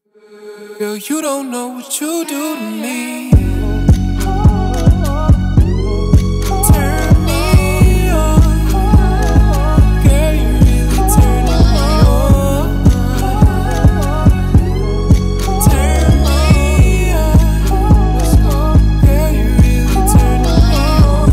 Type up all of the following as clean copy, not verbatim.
Girl, you don't know what you do to me. Turn me on. Girl, you really turning me on. Turn me on. Girl, you really turning me on.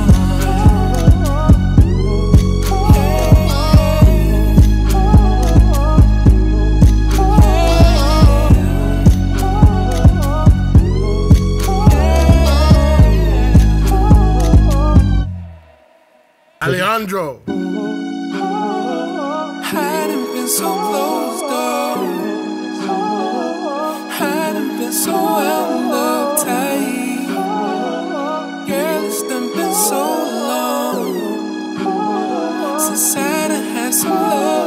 Alejandro. Hadn't been so close though. Hadn't been so well uptight. Girl, it's done been so long since I done had some love.